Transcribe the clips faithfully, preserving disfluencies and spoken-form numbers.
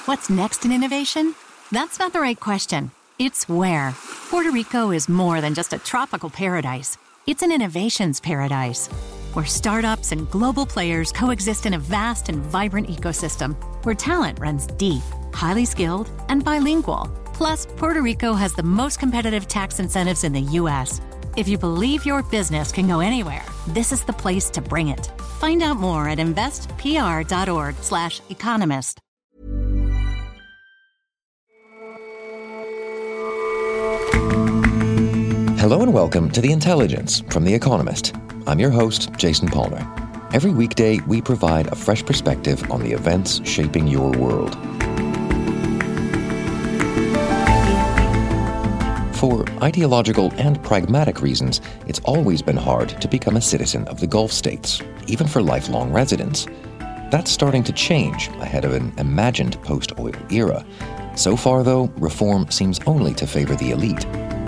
What's next in innovation? That's not the right question. It's where. Puerto Rico is more than just a tropical paradise. It's an innovations paradise, where startups and global players coexist in a vast and vibrant ecosystem, where talent runs deep, highly skilled, and bilingual. Plus, Puerto Rico has the most competitive tax incentives in the U S. If you believe your business can go anywhere, this is the place to bring it. Find out more at investpr.org slash economist. Hello and welcome to The Intelligence from The Economist. I'm your host, Jason Palmer. Every weekday, we provide a fresh perspective on the events shaping your world. For ideological and pragmatic reasons, it's always been hard to become a citizen of the Gulf states, even for lifelong residents. That's starting to change ahead of an imagined post-oil era. So far, though, reform seems only to favor the elite.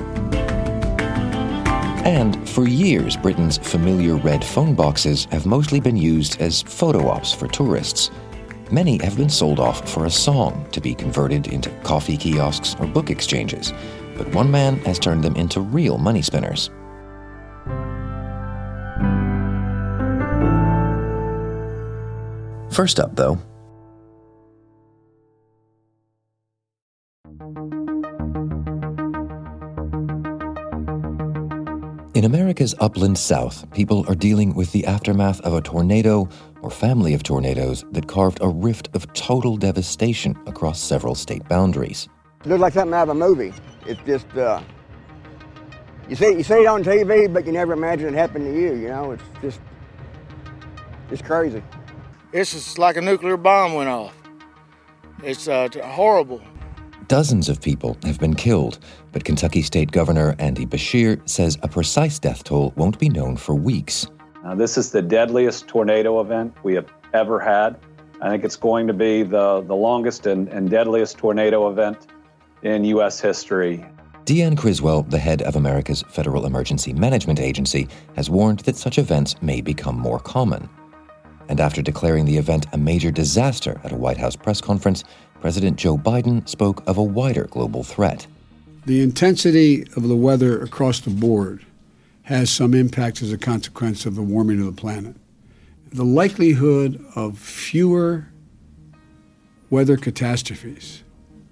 And for years, Britain's familiar red phone boxes have mostly been used as photo ops for tourists. Many have been sold off for a song to be converted into coffee kiosks or book exchanges. But one man has turned them into real money spinners. First up, though. In America's upland south, people are dealing with the aftermath of a tornado or family of tornadoes that carved a rift of total devastation across several state boundaries. It looks like something out of a movie. It's just, uh, you see, you see it on T V, but you never imagine it happened to you, you know? It's just, it's crazy. It's just like a nuclear bomb went off. It's uh, horrible. Dozens of people have been killed, but Kentucky State Governor Andy Beshear says a precise death toll won't be known for weeks. Uh, this is the deadliest tornado event we have ever had. I think it's going to be the, the longest and, and deadliest tornado event in U S history. Deanne Criswell, the head of America's Federal Emergency Management Agency, has warned that such events may become more common. And after declaring the event a major disaster at a White House press conference, President Joe Biden spoke of a wider global threat. The intensity of the weather across the board has some impact as a consequence of the warming of the planet. The likelihood of fewer weather catastrophes,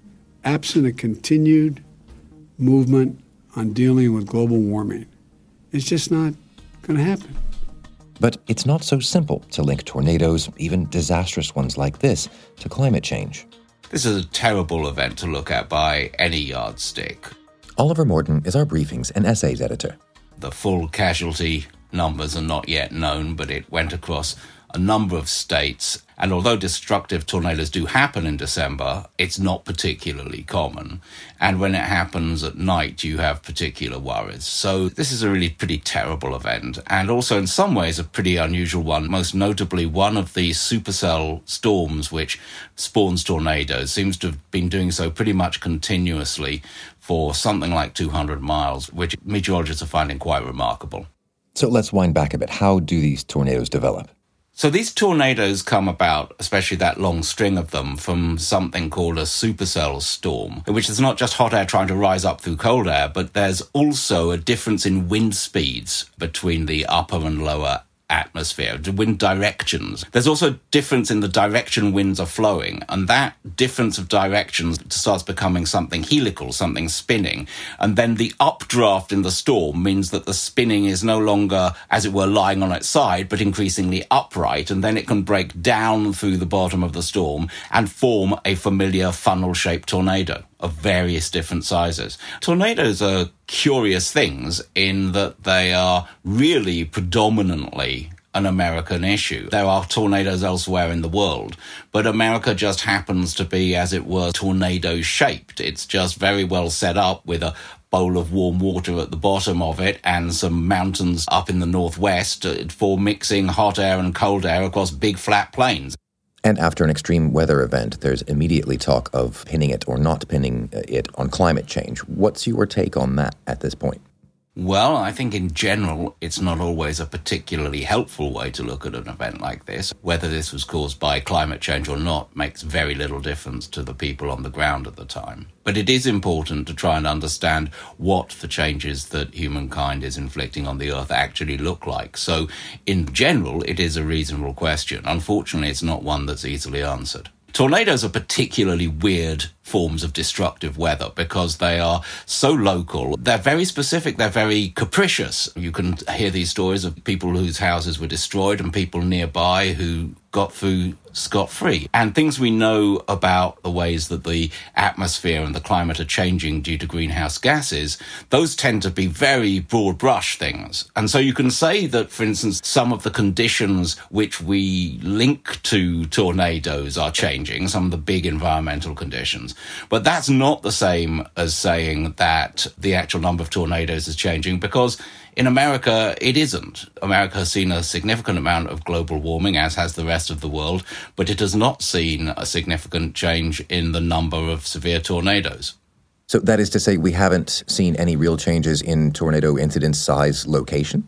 absent a continued movement on dealing with global warming, is just not going to happen. But it's not so simple to link tornadoes, even disastrous ones like this, to climate change. This is a terrible event to look at by any yardstick. Oliver Morton is our briefings and essays editor. The full casualty numbers are not yet known, but it went across a number of states. And although destructive tornadoes do happen in December, it's not particularly common. And when it happens at night, you have particular worries. So this is a really pretty terrible event, and also in some ways a pretty unusual one. Most notably, one of the supercell storms which spawns tornadoes seems to have been doing so pretty much continuously for something like two hundred miles, which meteorologists are finding quite remarkable. So let's wind back a bit. How do these tornadoes develop? So these tornadoes come about, especially that long string of them, from something called a supercell storm, which is not just hot air trying to rise up through cold air, but there's also a difference in wind speeds between the upper and lower atmosphere, the wind directions. There's also a difference in the direction winds are flowing, and that difference of directions starts becoming something helical, something spinning. And then the updraft in the storm means that the spinning is no longer, as it were, lying on its side, but increasingly upright, and then it can break down through the bottom of the storm and form a familiar funnel-shaped tornado of various different sizes. Tornadoes are curious things in that they are really predominantly an American issue. There are tornadoes elsewhere in the world, but America just happens to be, as it were, tornado-shaped. It's just very well set up with a bowl of warm water at the bottom of it and some mountains up in the northwest for mixing hot air and cold air across big flat plains. And after an extreme weather event, there's immediately talk of pinning it or not pinning it on climate change. What's your take on that at this point? Well, I think in general, it's not always a particularly helpful way to look at an event like this. Whether this was caused by climate change or not makes very little difference to the people on the ground at the time. But it is important to try and understand what the changes that humankind is inflicting on the Earth actually look like. So, in general, it is a reasonable question. Unfortunately, it's not one that's easily answered. Tornadoes are particularly weird forms of destructive weather because they are so local. They're very specific. They're very capricious. You can hear these stories of people whose houses were destroyed and people nearby who got through scot-free. And things we know about the ways that the atmosphere and the climate are changing due to greenhouse gases, those tend to be very broad brush things. And so you can say that, for instance, some of the conditions which we link to tornadoes are changing, some of the big environmental conditions. But that's not the same as saying that the actual number of tornadoes is changing, because in America, it isn't. America has seen a significant amount of global warming, as has the rest of the world, but it has not seen a significant change in the number of severe tornadoes. So that is to say, we haven't seen any real changes in tornado incidence, size, location?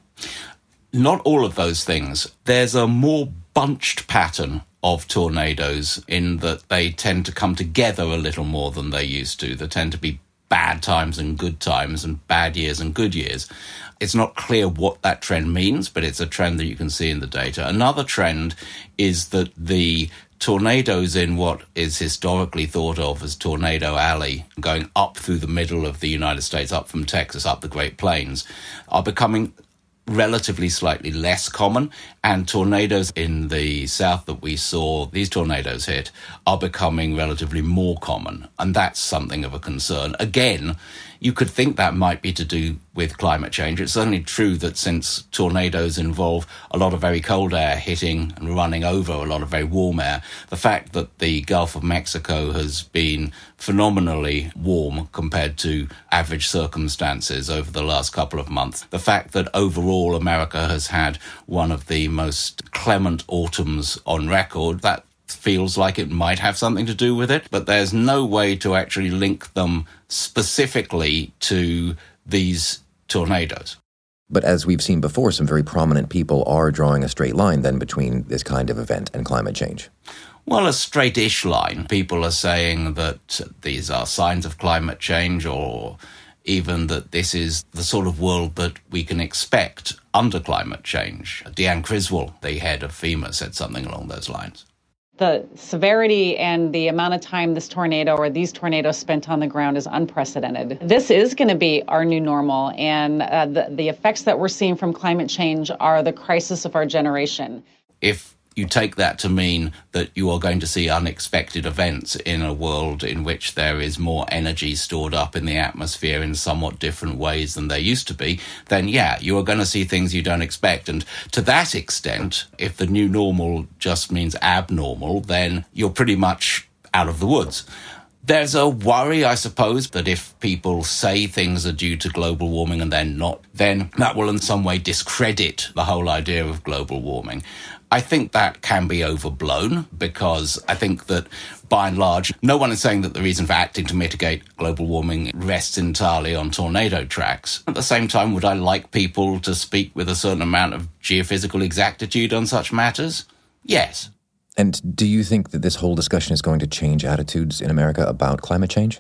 Not all of those things. There's a more bunched pattern of tornadoes in that they tend to come together a little more than they used to. There tend to be bad times and good times and bad years and good years. It's not clear what that trend means, but it's a trend that you can see in the data. Another trend is that the tornadoes in what is historically thought of as Tornado Alley, going up through the middle of the United States, up from Texas, up the Great Plains, are becoming relatively slightly less common, and tornadoes in the south that we saw these tornadoes hit are becoming relatively more common, and that's something of a concern. Again, you could think that might be to do with climate change. It's certainly true that since tornadoes involve a lot of very cold air hitting and running over a lot of very warm air, the fact that the Gulf of Mexico has been phenomenally warm compared to average circumstances over the last couple of months, the fact that overall America has had one of the most clement autumns on record, that feels like it might have something to do with it, but there's no way to actually link them specifically to these tornadoes. But as we've seen before, some very prominent people are drawing a straight line then between this kind of event and climate change. Well, a straight-ish line. People are saying that these are signs of climate change, or even that this is the sort of world that we can expect under climate change. Deanne Criswell, the head of FEMA, said something along those lines. The severity and the amount of time this tornado or these tornadoes spent on the ground is unprecedented. This is going to be our new normal, and uh, the, the effects that we're seeing from climate change are the crisis of our generation. If you take that to mean that you are going to see unexpected events in a world in which there is more energy stored up in the atmosphere in somewhat different ways than there used to be, then yeah, you are going to see things you don't expect. And to that extent, if the new normal just means abnormal, then you're pretty much out of the woods. There's a worry, I suppose, that if people say things are due to global warming and they're not, then that will in some way discredit the whole idea of global warming. I think that can be overblown, because I think that, by and large, no one is saying that the reason for acting to mitigate global warming rests entirely on tornado tracks. At the same time, would I like people to speak with a certain amount of geophysical exactitude on such matters? Yes. And do you think that this whole discussion is going to change attitudes in America about climate change?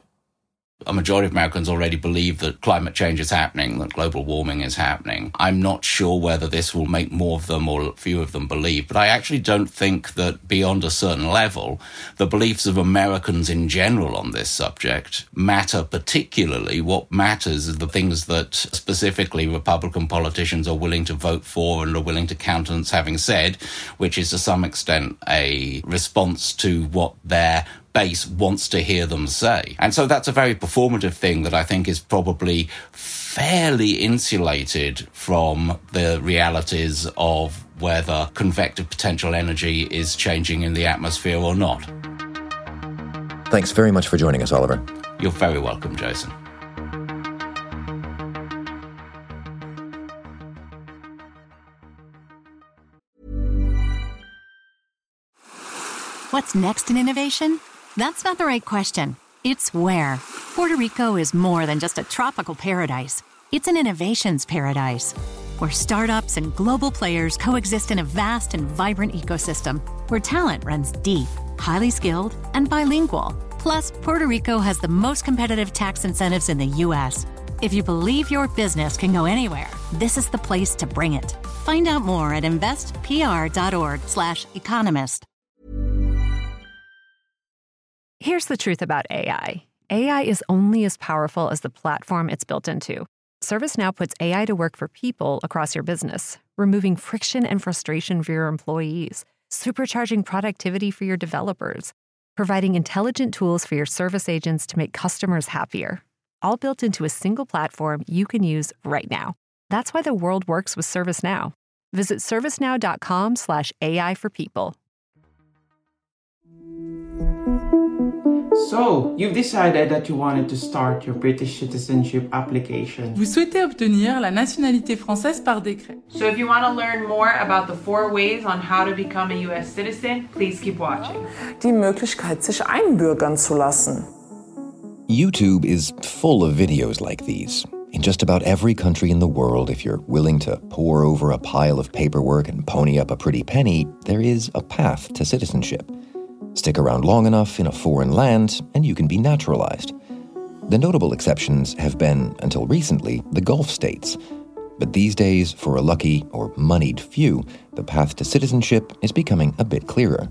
A majority of Americans already believe that climate change is happening, that global warming is happening. I'm not sure whether this will make more of them or few of them believe, but I actually don't think that beyond a certain level, the beliefs of Americans in general on this subject matter particularly. What matters is the things that specifically Republican politicians are willing to vote for and are willing to countenance having said, which is to some extent a response to what their base wants to hear them say. And so that's a very performative thing that I think is probably fairly insulated from the realities of whether convective potential energy is changing in the atmosphere or not. Thanks very much for joining us, Oliver. You're very welcome, Jason. What's next in innovation? That's not the right question. It's where. Puerto Rico is more than just a tropical paradise. It's an innovations paradise where startups and global players coexist in a vast and vibrant ecosystem where talent runs deep, highly skilled, and bilingual. Plus, Puerto Rico has the most competitive tax incentives in the U S. If you believe your business can go anywhere, this is the place to bring it. Find out more at investpr.org slash economist. Here's the truth about A I. A I is only as powerful as the platform it's built into. ServiceNow puts A I to work for people across your business, removing friction and frustration for your employees, supercharging productivity for your developers, providing intelligent tools for your service agents to make customers happier, all built into a single platform you can use right now. That's why the world works with ServiceNow. Visit servicenow.com slash AI for people. So, you've decided that you wanted to start your British citizenship application. Vous souhaitez obtenir la nationalité française par décret. So if you want to learn more about the four ways on how to become a U S citizen, please keep watching. Die Möglichkeit, sich einbürgern zu lassen. YouTube is full of videos like these. In just about every country in the world, if you're willing to pore over a pile of paperwork and pony up a pretty penny, there is a path to citizenship. Stick around long enough in a foreign land, and you can be naturalized. The notable exceptions have been, until recently, the Gulf states. But these days, for a lucky or moneyed few, the path to citizenship is becoming a bit clearer.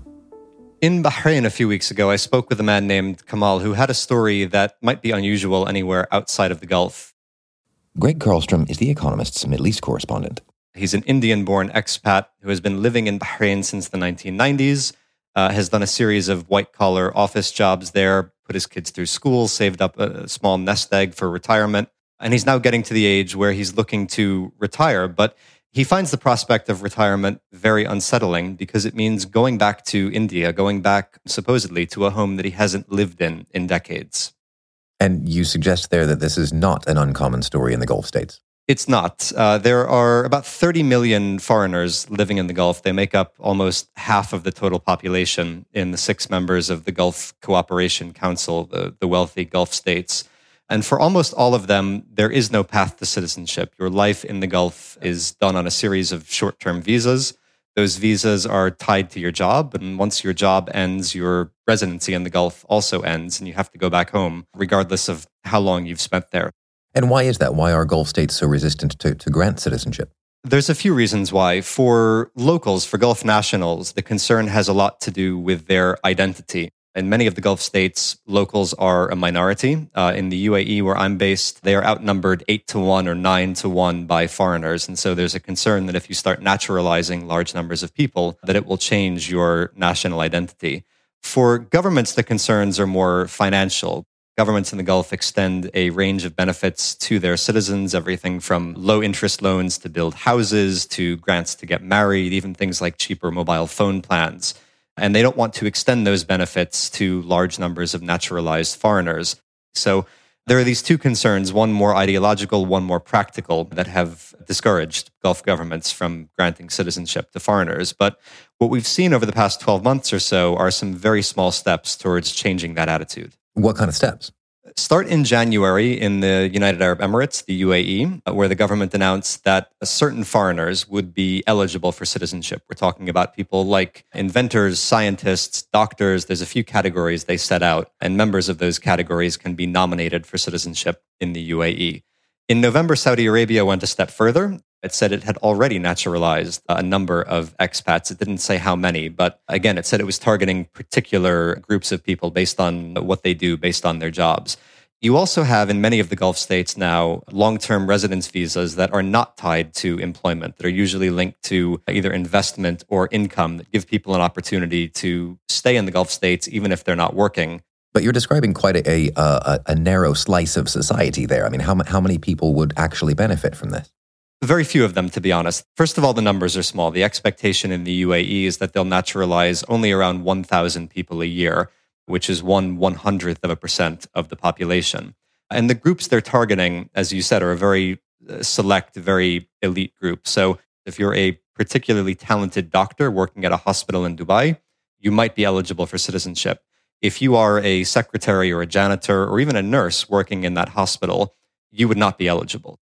In Bahrain a few weeks ago, I spoke with a man named Kamal who had a story that might be unusual anywhere outside of the Gulf. Greg Karlstrom is The Economist's Middle East correspondent. He's an Indian-born expat who has been living in Bahrain since the nineteen nineties. Uh, has done a series of white-collar office jobs there, put his kids through school, saved up a small nest egg for retirement, and he's now getting to the age where he's looking to retire. But he finds the prospect of retirement very unsettling because it means going back to India, going back supposedly to a home that he hasn't lived in in decades. And you suggest there that this is not an uncommon story in the Gulf states? It's not. Uh, there are about thirty million foreigners living in the Gulf. They make up almost half of the total population in the six members of the Gulf Cooperation Council, the, the wealthy Gulf states. And for almost all of them, there is no path to citizenship. Your life in the Gulf is done on a series of short-term visas. Those visas are tied to your job, and once your job ends, your residency in the Gulf also ends, and you have to go back home, regardless of how long you've spent there. And why is that? Why are Gulf states so resistant to, to grant citizenship? There's a few reasons why. For locals, for Gulf nationals, the concern has a lot to do with their identity. In many of the Gulf states, locals are a minority. Uh, in the U A E, where I'm based, they are outnumbered eight to one or nine to one by foreigners. And so there's a concern that if you start naturalizing large numbers of people, that it will change your national identity. For governments, the concerns are more financial. Governments in the Gulf extend a range of benefits to their citizens, everything from low-interest loans to build houses, to grants to get married, even things like cheaper mobile phone plans. And they don't want to extend those benefits to large numbers of naturalized foreigners. So there are these two concerns, one more ideological, one more practical, that have discouraged Gulf governments from granting citizenship to foreigners. But what we've seen over the past twelve months or so are some very small steps towards changing that attitude. What kind of steps? Start in January in the United Arab Emirates, the U A E, where the government announced that certain foreigners would be eligible for citizenship. We're talking about people like inventors, scientists, doctors. There's a few categories they set out, and members of those categories can be nominated for citizenship in the U A E. In November, Saudi Arabia went a step further. It said it had already naturalized a number of expats. It didn't say how many, but again, it said it was targeting particular groups of people based on what they do, based on their jobs. You also have in many of the Gulf states now long-term residence visas that are not tied to employment, that are usually linked to either investment or income, that give people an opportunity to stay in the Gulf states even if they're not working. But you're describing quite a, a, a, a narrow slice of society there. I mean, how, how many people would actually benefit from this? Very few of them, to be honest. First of all, the numbers are small. The expectation in the U A E is that they'll naturalize only around one thousand people a year, which is one one-hundredth of a percent of the population. And the groups they're targeting, as you said, are a very select, very elite group. So if you're a particularly talented doctor working at a hospital in Dubai, you might be eligible for citizenship. If you are a secretary or a janitor or even a nurse working in that hospital, you would not be eligible.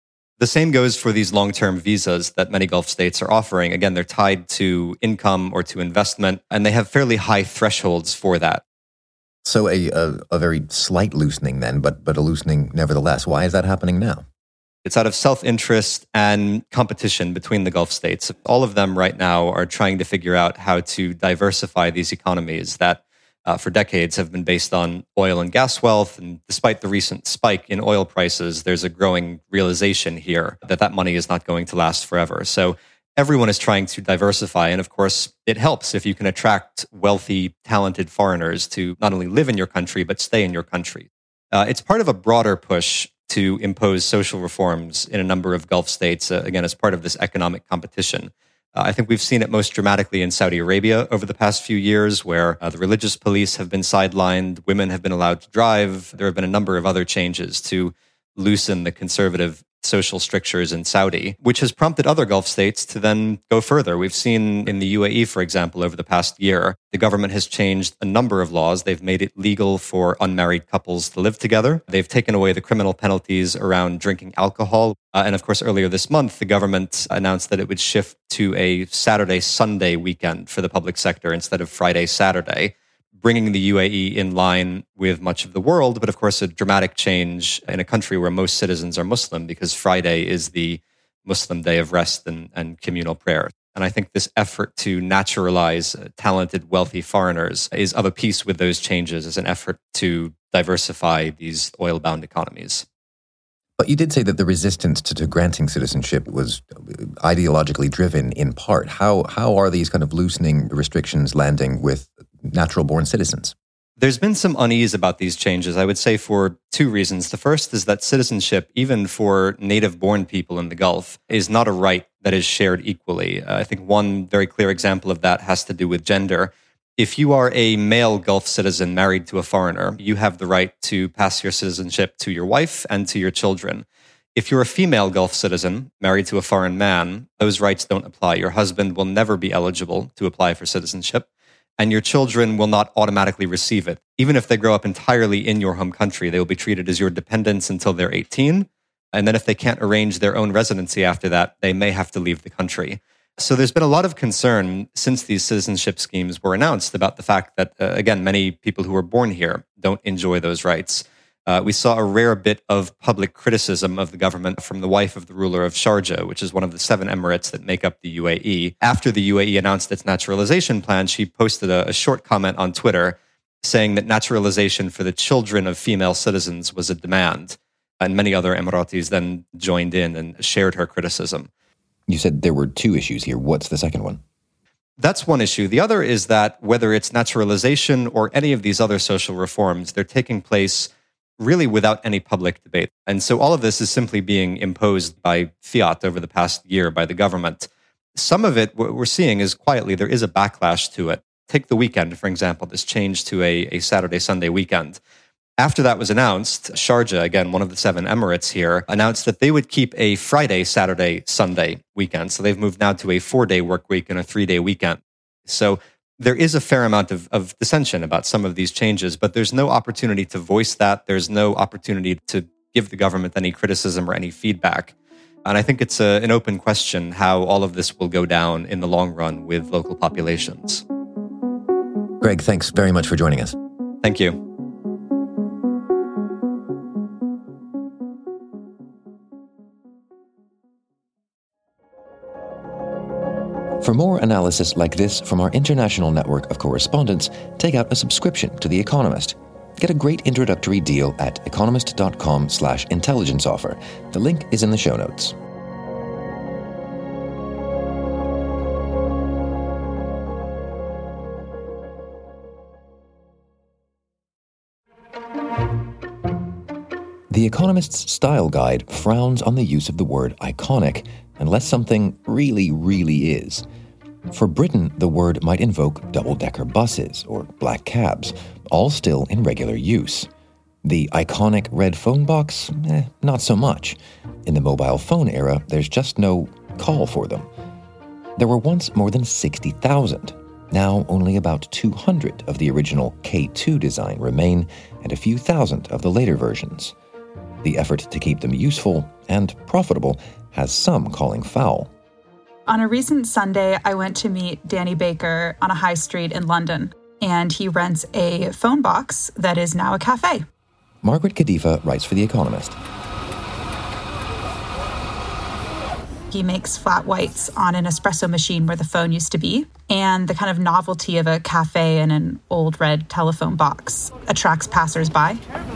The same goes for these long-term visas that many Gulf states are offering. Again, they're tied to income or to investment, and they have fairly high thresholds for that. So a, a, a very slight loosening then, but, but a loosening nevertheless. Why is that happening now? It's out of self-interest and competition between the Gulf states. All of them right now are trying to figure out how to diversify these economies that uh, for decades have been based on oil and gas wealth. And despite the recent spike in oil prices, there's a growing realization here that that money is not going to last forever. So everyone is trying to diversify. And of course, it helps if you can attract wealthy, talented foreigners to not only live in your country, but stay in your country. Uh, it's part of a broader push to impose social reforms in a number of Gulf states, uh, again, as part of this economic competition. Uh, I think we've seen it most dramatically in Saudi Arabia over the past few years, where uh, the religious police have been sidelined, women have been allowed to drive. There have been a number of other changes to loosen the conservative social strictures in Saudi, which has prompted other Gulf states to then go further. We've seen in the U A E, for example, over the past year, the government has changed a number of laws. They've made it legal for unmarried couples to live together. They've taken away the criminal penalties around drinking alcohol. Uh, and of course, earlier this month, the government announced that it would shift to a Saturday-Sunday weekend for the public sector instead of Friday-Saturday, bringing the U A E in line with much of the world, but of course a dramatic change in a country where most citizens are Muslim, because Friday is the Muslim day of rest and, and communal prayer. And I think this effort to naturalize talented, wealthy foreigners is of a piece with those changes as an effort to diversify these oil-bound economies. But you did say that the resistance to, to granting citizenship was ideologically driven in part. How how are these kind of loosening restrictions landing with natural-born citizens? There's been some unease about these changes, I would say, for two reasons. The first is that citizenship, even for native-born people in the Gulf, is not a right that is shared equally. Uh, I think one very clear example of that has to do with gender. If you are a male Gulf citizen married to a foreigner, you have the right to pass your citizenship to your wife and to your children. If you're a female Gulf citizen married to a foreign man, those rights don't apply. Your husband will never be eligible to apply for citizenship, and your children will not automatically receive it. Even if they grow up entirely in your home country, they will be treated as your dependents until they're eighteen. And then if they can't arrange their own residency after that, they may have to leave the country. So there's been a lot of concern since these citizenship schemes were announced about the fact that, uh, again, many people who were born here don't enjoy those rights. Uh, we saw a rare bit of public criticism of the government from the wife of the ruler of Sharjah, which is one of the seven emirates that make up the U A E. After the U A E announced its naturalization plan, she posted a, a short comment on Twitter saying that naturalization for the children of female citizens was a demand. And many other Emiratis then joined in and shared her criticism. You said there were two issues here. What's the second one? That's one issue. The other is that whether it's naturalization or any of these other social reforms, they're taking place really without any public debate. And so all of this is simply being imposed by fiat over the past year by the government. Some of it, what we're seeing is quietly, there is a backlash to it. Take the weekend, for example, this change to a, a Saturday-Sunday weekend. After that was announced, Sharjah, again, one of the seven emirates here, announced that they would keep a Friday, Saturday, Sunday weekend. So they've moved now to a four-day work week and a three-day weekend. So there is a fair amount of, of dissension about some of these changes, but there's no opportunity to voice that. There's no opportunity to give the government any criticism or any feedback. And I think it's a, an open question how all of this will go down in the long run with local populations. Greg, thanks very much for joining us. Thank you. For more analysis like this from our international network of correspondents, take out a subscription to The Economist. Get a great introductory deal at economist.com slash intelligence offer. The link is in the show notes. The Economist's style guide frowns on the use of the word iconic unless something really, really is. For Britain, the word might invoke double-decker buses or black cabs, all still in regular use. The iconic red phone box? Eh, not so much. In the mobile phone era, there's just no call for them. There were once more than sixty thousand. Now only about two hundred of the original K two design remain, and a few thousand of the later versions. The effort to keep them useful and profitable has some calling foul. On a recent Sunday, I went to meet Danny Baker on a high street in London, and he rents a phone box that is now a cafe. Margaret Kadifa writes for The Economist. He makes flat whites on an espresso machine where the phone used to be, and the kind of novelty of a cafe in an old red telephone box attracts passersby.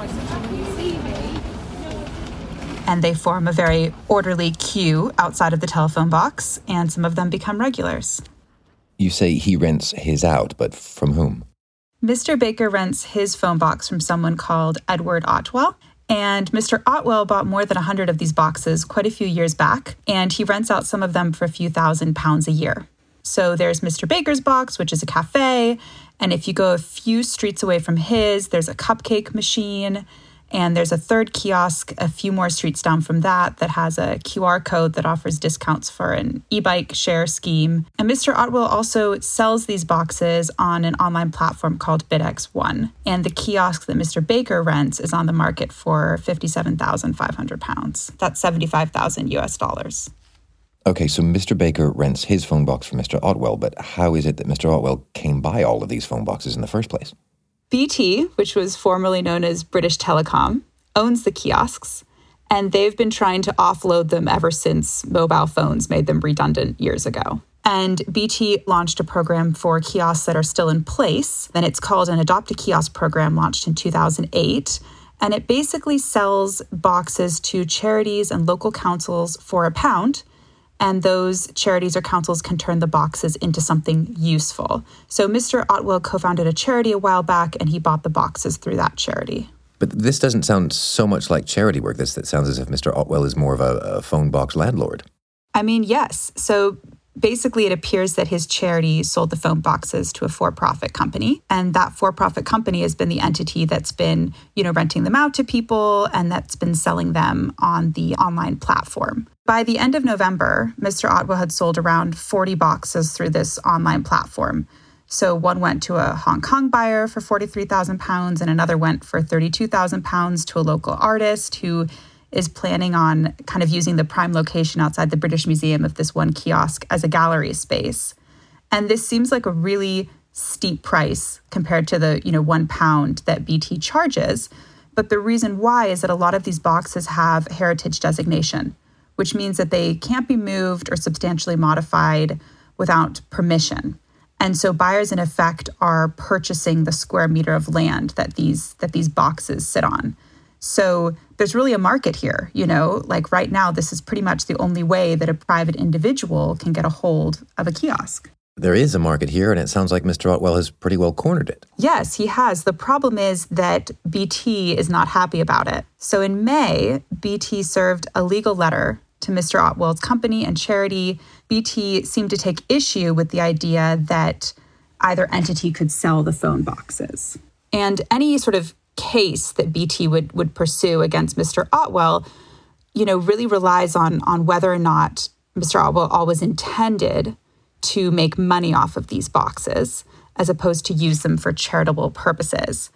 And they form a very orderly queue outside of the telephone box, and some of them become regulars. You say he rents his out, but from whom? Mister Baker rents his phone box from someone called Edward Otwell. And Mister Otwell bought more than one hundred of these boxes quite a few years back, and he rents out some of them for a few thousand pounds a year. So there's Mister Baker's box, which is a cafe, and if you go a few streets away from his, there's a cupcake machine, and there's a third kiosk a few more streets down from that that has a Q R code that offers discounts for an e-bike share scheme. And Mister Otwell also sells these boxes on an online platform called BidX One. And the kiosk that Mister Baker rents is on the market for fifty-seven thousand five hundred pounds. That's seventy-five thousand U S dollars. Okay, so Mister Baker rents his phone box from Mister Otwell, but how is it that Mister Otwell came by all of these phone boxes in the first place? B T, which was formerly known as British Telecom, owns the kiosks, and they've been trying to offload them ever since mobile phones made them redundant years ago. And B T launched a program for kiosks that are still in place. Then it's called an Adopt a Kiosk program, launched in two thousand eight. And it basically sells boxes to charities and local councils for a pound. And those charities or councils can turn the boxes into something useful. So Mister Otwell co-founded a charity a while back, and he bought the boxes through that charity. But this doesn't sound so much like charity work. This it sounds as if Mister Otwell is more of a, a phone box landlord. I mean, yes. So basically, it appears that his charity sold the phone boxes to a for-profit company. And that for-profit company has been the entity that's been, you know, renting them out to people and that's been selling them on the online platform. By the end of November, Mister Otwell had sold around forty boxes through this online platform. So one went to a Hong Kong buyer for forty-three thousand pounds, and another went for thirty-two thousand pounds to a local artist who is planning on kind of using the prime location outside the British Museum of this one kiosk as a gallery space. And this seems like a really steep price compared to the, you know, one pound that B T charges. But the reason why is that a lot of these boxes have heritage designation, which means that they can't be moved or substantially modified without permission. And so buyers, in effect, are purchasing the square meter of land that these that these boxes sit on. So there's really a market here, you know, like right now, this is pretty much the only way that a private individual can get a hold of a kiosk. There is a market here, and it sounds like Mister Otwell has pretty well cornered it. Yes, he has. The problem is that B T is not happy about it. So in May, B T served a legal letter to Mister Otwell's company and charity. B T seemed to take issue with the idea that either entity could sell the phone boxes. And any sort of case that B T would, would pursue against Mister Otwell, you know, really relies on, on whether or not Mister Otwell always intended to make money off of these boxes, as opposed to use them for charitable purposes.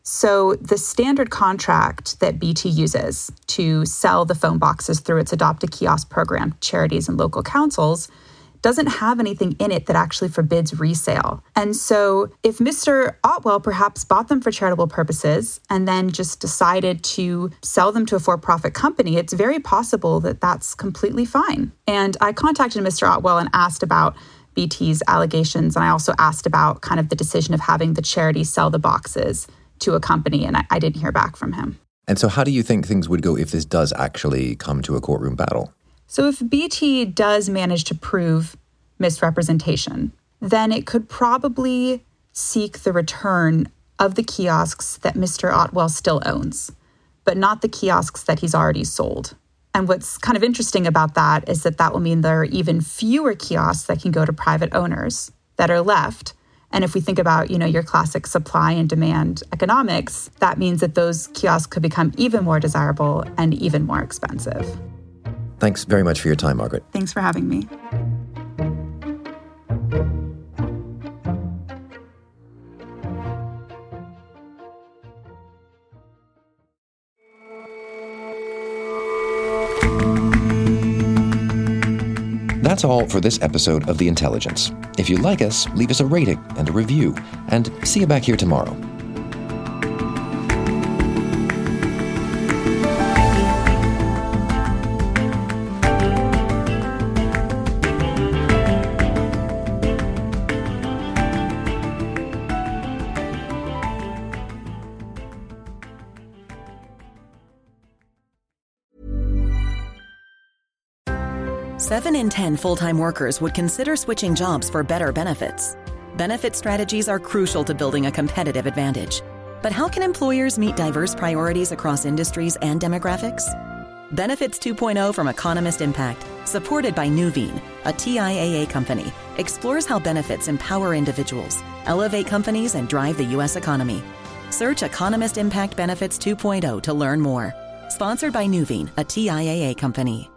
So the standard contract that B T uses to sell the phone boxes through its Adopt a Kiosk program, charities and local councils, doesn't have anything in it that actually forbids resale. And so if Mister Otwell perhaps bought them for charitable purposes and then just decided to sell them to a for-profit company, it's very possible that that's completely fine. And I contacted Mister Otwell and asked about B T's allegations, and I also asked about kind of the decision of having the charity sell the boxes to a company, and I, I didn't hear back from him. And so how do you think things would go if this does actually come to a courtroom battle? So if B T does manage to prove misrepresentation, then it could probably seek the return of the kiosks that Mister Otwell still owns, but not the kiosks that he's already sold. And what's kind of interesting about that is that that will mean there are even fewer kiosks that can go to private owners that are left. And if we think about, you know, your classic supply and demand economics, that means that those kiosks could become even more desirable and even more expensive. Thanks very much for your time, Margaret. Thanks for having me. That's all for this episode of The Intelligence. If you like us, leave us a rating and a review, and see you back here tomorrow. Seven in ten full-time workers would consider switching jobs for better benefits. Benefit strategies are crucial to building a competitive advantage. But how can employers meet diverse priorities across industries and demographics? Benefits two point oh from Economist Impact, supported by Nuveen, a T I A A company, explores how benefits empower individuals, elevate companies, and drive the U S economy. Search Economist Impact Benefits two point oh to learn more. Sponsored by Nuveen, a T I A A company.